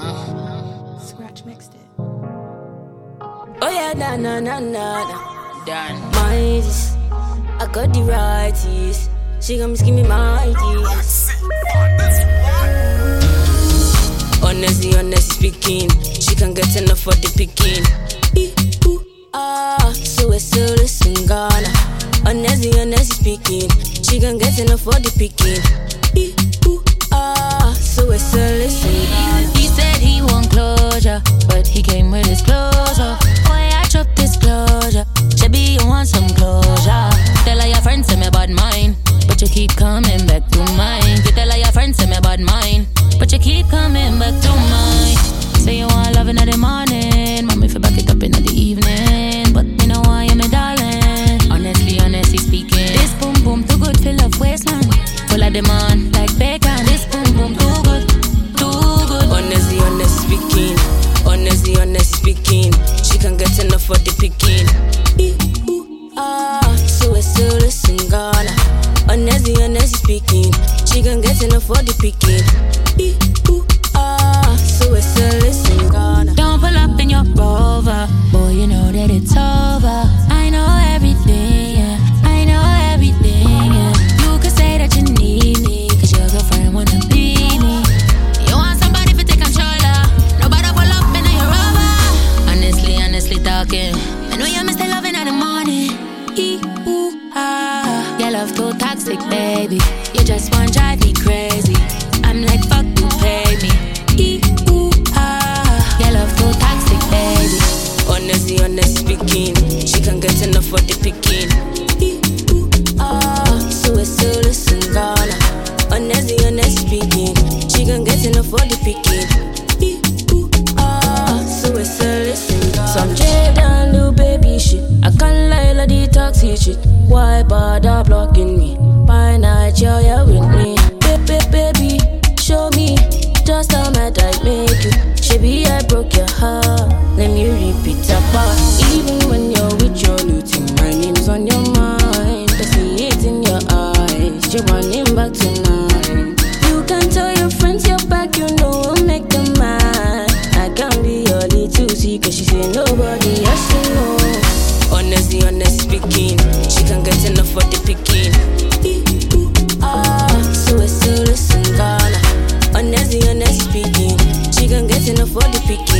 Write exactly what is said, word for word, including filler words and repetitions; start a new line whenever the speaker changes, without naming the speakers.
Scratch mixed it.
Oh yeah, na na na na na.
Done.
Minds, I got the righties. She gon' give me my ideas. Honestly, honestly speaking, she can get enough for the picking. E, ooh, ah, so it's still listen Ghana. Honestly, honestly speaking, she can get enough for the picking. E, ooh, ah, so it's still listen Ghana.
He said he want closure, but he came with his clothes off. Boy, I dropped disclosure. Shabby, you want some closure? Tell all your friends say me bad mine, but you keep coming back to mine. You tell all your friends say me bad mine, but you keep coming back to mine. Say you want love in the morning, mommy for back it up in the evening, but you know why you're my darling. Honestly, honestly speaking, this boom boom too good, fill up waistline, full of demand like bacon. This boom boom too good, too good.
Honestly, honestly speaking, honestly, honestly speaking, she can get enough for the picking. E, ooh, ah, so it's still listen Ghana. Honestly, honestly speaking, she can get enough for the picking. E, ooh, ah, so it's still listen Ghana.
Don't pull up in your Rover, boy, you know that it's over. I know everything, yeah, I know everything, yeah. You could say that you need me, cause your girlfriend wanna be me. You want somebody to take controller, nobody pull up in your Rover. Honestly, honestly talking, I know you miss the loving in the morning. E, ooh, ah, your love too toxic, baby. You just want drive me crazy. I'm like, fuck, you pay me. E, ooh, ah, your love too toxic, baby.
Honestly, honestly speaking, she can get enough for the picking. E, ooh, ah, so it's still listen Ghana. Honestly, honestly speaking, she can get enough for the picking. E, ooh, ah, so it's still listen Ghana. Some Jaden little baby shit, I can't lie like the toxic shit. Why bother blocking me? By night you're here with me. Baby, baby, show me just how mad I make you. Shabby, I broke your heart. Let me repeat that part. Even when you're with your new team, my name's on your mind. I see it in your eyes. You're running back tonight. You can tell your friends you're back, you know we'll make them mad. I can't be your little T, cause she say nobody else to know. Honestly, honestly speaking, she can get enough for the picking. E, ooh, ah, so it's still listen Ghana. Honestly, honestly speaking, she can get enough for the picking.